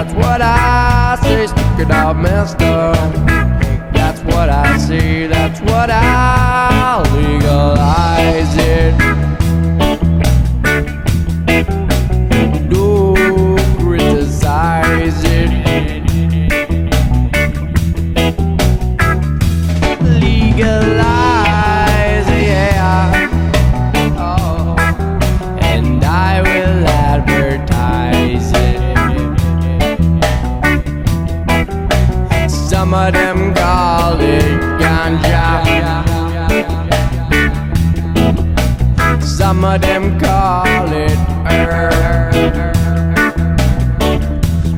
that's what I say. Stick it out, mister. That's what I say, that's what I legalize it. Don't criticize it. Legalize, yeah. Oh, and I will advertise it. Some of them call it ganja. Some of them call it herb.